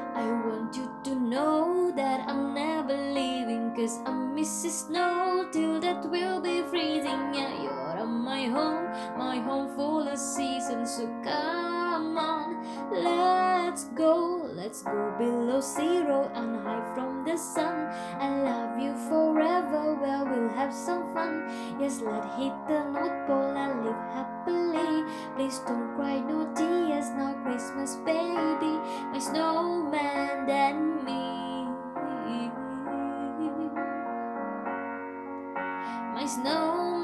I want you to know that I'm never leaving, 'cause I miss the snow till that will be freezing. Yeah, you're my home full of seasons. So come on, let's go below zero and hide from the sun. I love you forever, well, we'll have some fun. Yes, let's hit the North Pole and live happily. Please don't cry, no tears, now Christmas, baby, my snowman and me, my snowman.